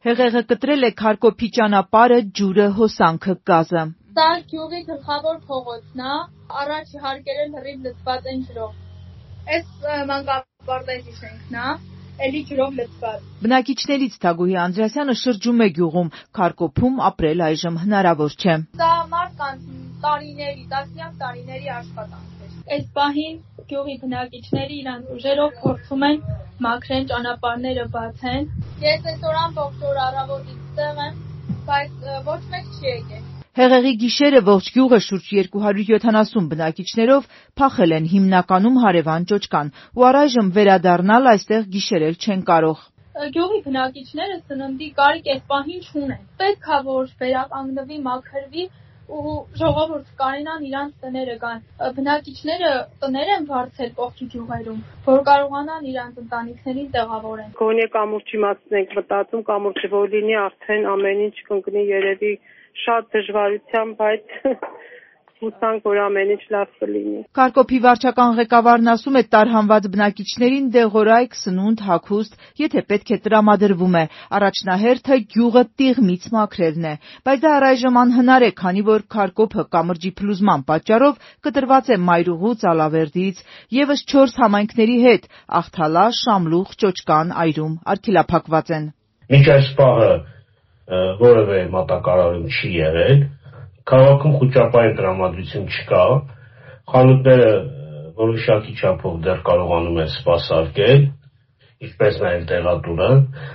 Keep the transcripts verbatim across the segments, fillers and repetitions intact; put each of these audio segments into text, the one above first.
Հեղեղը կտրել է Քարկոփի ճանապարհը, ջուրը, հոսանքը, գազը։ Սա գյուղի գլխավոր փողոցն է, առաջ իհարկե լրիվ լցված են ջրով։ Այս մանկապարտեզի շենքն է, էլի ջրով լցված։ Բնակիչներից Թագուհի Անդրեասյանը շրջում է գյուղում, Քարկոփում ապրել այժմ հնարավոր չէ։ Սա մարդկանց տարիների, տասնյակ տարիների աշխատանք է։ Այս պահին գյուղի բնակիչները իրանց ուժերով փորձում են մաքրեն, ճանապարհները բացեն։ Ես այսօր ամբողջ օր առավոտից ստեղ եմ, բայց ոչ մեկ չի եկել։ Հեղեղի գիշերը ողջ գյուղը շուրջ երկու հարյուր յոթանասուն բնակիչներով փախել են հիմնականում հարևան Ճոճկան ու առայժմ վերադառնալ այստեղ գիշերել չեն կարող։ Գյուղի բնակիչները սննդի կարիք այս պահին չունեն։ Պետք է որ վերականգնվի, մաքրվի ու ժողովուրդ կարենան իրանց տները գան։ Բնակիչները տներ են վարձել կողքի գյուղերում, որ կարողանան իրանց ընտանիքներին տեղավորեն։ Գոնե կամուրջի մասին ենք մտածում, կամուրջը որ լինի արդեն ամեն ինչ կընկնի երևի շատ դժվարությամբ, բայց հուսանք, որ ամեն ինչ լավ կլինի։ Քարկոփի վարչական ղեկավարն ասում է տարհանված բնակիչներին դեղորայք, սնունդ, հագուստ, եթե պետք է տրամադրվում է, առաջնահերթը գյուղը տիղմից մաքրելն է, բայց դա առայժմ անհնար է, քանի որ Քարկոփը կամրջի փլուզման պատճառով կտրված է Մայրուղուց, Ալավերդից եւս չորս համայնքների հետ՝ Աղթալա, Շամլուխ, Ճոճկան, Այրում արգելափակված են։ Մինչ այս պահը որևէ մատակարարում չի եղել, քաղաքում խուճապային տրամադրություն չկա, խանութները որոշակի չափով դեռ կարողանում են սպասարկել, ինչպես նաև տեղատուրը։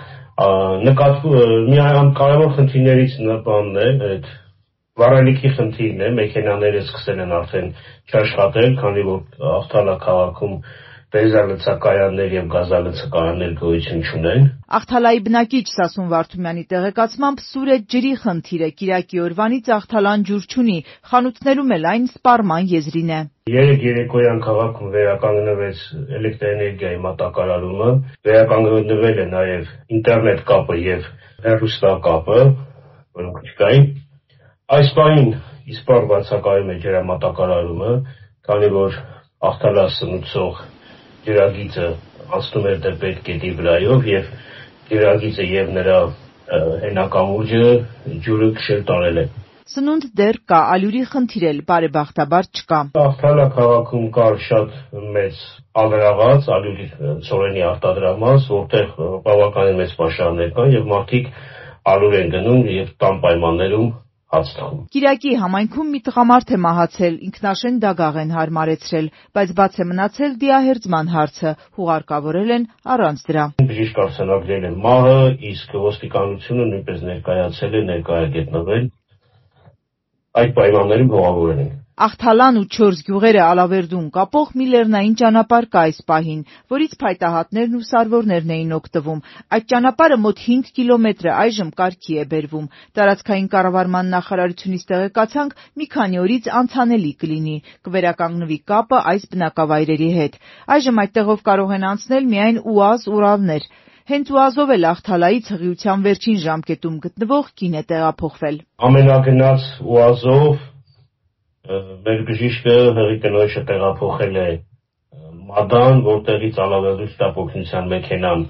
Միայն կարևոր խնդիրներից նպանն է, այդ վառելիքի խնդիրն է, մեքենաները սկսել են արդեն չաշխատել, քանի որ Աղթալա քաղաքում բենզալցակայաններ եւ գազալցակայաններ գոյություն չունեն։ Աղթալայի բնակիչ Սասուն Վարդումյանի տեղեկացմամբ սուր է ջրի խնդիրը, կիրակի օրվանից Աղթալան ջուր չունի, խանութներում էլ այն սպառման եզրին է։ Երեք երեկոյան քաղաքում վերականգնվեց էլեկտրաէներգիայի մատակարարումը, վերականգնվել է նաև ինտերնետ կապը եւ հեռուստակապը, որոնք չկային։ Այս պահին իսպառ բացակայում է ջրամատակարարումը, քանի որ Աղթալա սնուցող ջրագիծը անցնում էր դեպետ գետի վրայով եւ ջրագիծը եւ նրա հենակամուրջը ջուրը քշել տարել է։ Սնունդ դեռ կա, ալյուրի խնդիր էլ բարեբախտաբար չկա։ Աղթալա քաղաքում կար շատ մեծ ավերաղաց, ալյուրի ծորենի արտադրամաս, որտեղ բավականին մեծ պաշարներ կան եւ մարդիկ ալյուր են գնում եւ տան պայմաններում հաց տանում։ Կիրակի համայնքում մի տղամարդ է մահացել, ինքնաշեն դագաղ են հարմարեցրել, բայց բաց է մնացել դիահերձման հարցը, հուղարկավորել են առանց դրա։ Բժիշկ արձանագրել է մահը, իսկ ոստիկանությունը նույնպես ներկայացել է, ներկայ է գտնվել։ Այդ պայմաններում հողավորել են։ Աղթալան ու չորս գյուղերը Ալավերդուն կապող մի լեռնային ճանապարհ կա այս պահին, որից փայտահատներն ու սարվորներն էին օգտվում։ Այդ ճանապարհը մոտ հինգ կիլոմետր է, այժմ կարգի է բերվում։ Տարածքային կառավարման նախարարությունից տեղեկացանք, մի քանի օրից անցանելի կլինի, կվերականգնվի կապը այս բնակավայրերի հետ։ Այժմ այդտեղով կարող են անցնել միայն ՈՒԱԶ Ուրալներ։ Հենց ՈՒԱԶ-ով էլ Աղթալայից հղիության վերջին ժամկետում գտնվող կին է տեղափոխվել։ Ամենագնաց ՈՒԱԶ-ով մեր բժիշկը հղի կնոջը տեղափոխել է Մադան, որտեղից Ալավերդուց տապօգնության մեքենան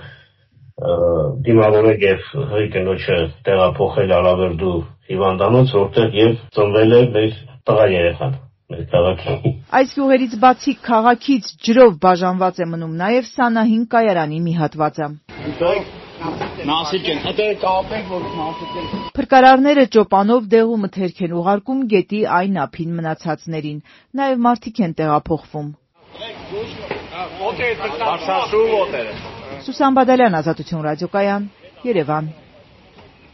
դիմավորել եւ հղի կնոջը տեղափոխել Ալավերդու հիվանդանոց, որտեղ եւ ծնվել է մեր տղա երեխան, մեր քաղաքի։ Այս գյուղերից բացի քաղաքից ջրով բաժանված է մնում նաեւ Սանահին կայարանի մի հատվածը։ Փրկարարները ճոպանով դեղ ու մթերք են ուղարկում գետի այն ափին մնացածներին, նաև մարդիկ են տեղափոխվում։ Սուսան Բադալյան, Ազատություն ռադիոկայան, Երևան։